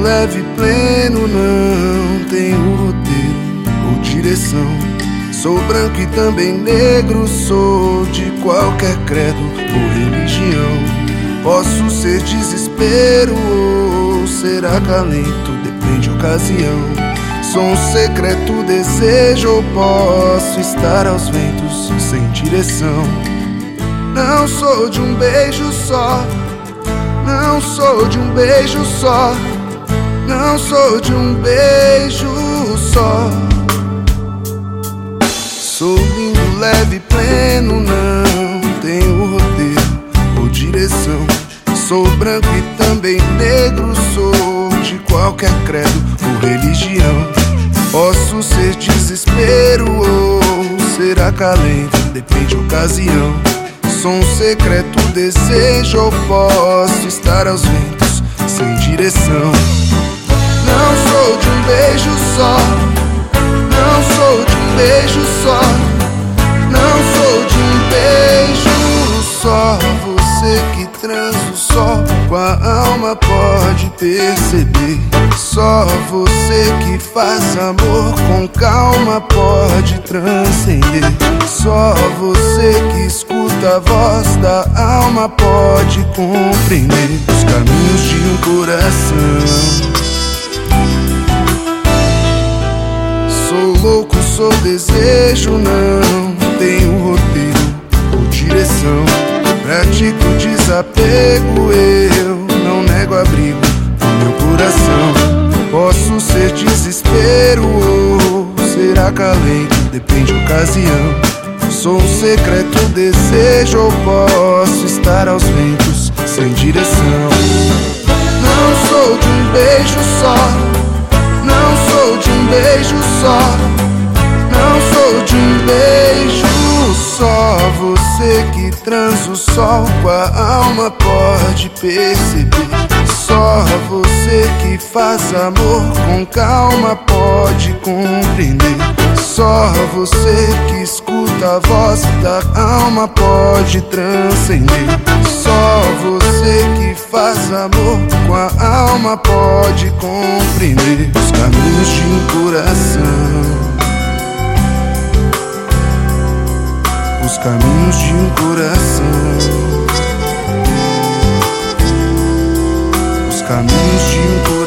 leve e pleno, não tenho roteiro ou direção. Sou branco e também negro, sou de qualquer credo ou religião. Posso ser desespero ou ser acalento, depende da ocasião. Sou um secreto desejo ou posso estar aos ventos sem direção. Não sou de um beijo só, não sou de um beijo só, não sou de um beijo só. Sou lindo, leve e pleno, não tenho roteiro ou direção. Sou branco e também negro, sou de qualquer credo ou religião. Posso ser desespero ou ser acalento, depende da ocasião. Sou um secreto desejo ou posso estar aos ventos sem direção. Não sou de um beijo só, não sou de um beijo só, não sou de um beijo só. Você que transa o sol com a alma pode perceber. Só você que faz amor com calma pode transcender. Só você que escuta a voz da alma pode compreender os caminhos de um coração. Sou louco, sou desejo, não tenho roteiro ou direção. Pratico desapego, eu não nego abrigo no meu coração. Posso ser desespero ou ser acalento, depende da ocasião. Sou um secreto desejo ou posso estar aos ventos sem direção. Não sou de um beijo só, não sou de um beijo só, não sou de um beijo só. Você que transa o sol com a alma pode perceber. Só você que faz amor com calma pode compreender. Só você que escuta a voz da alma pode transcender. Só você que faz amor com a alma pode compreender os caminhos de um coração. Os caminhos de um coração. Os caminhos de um coração.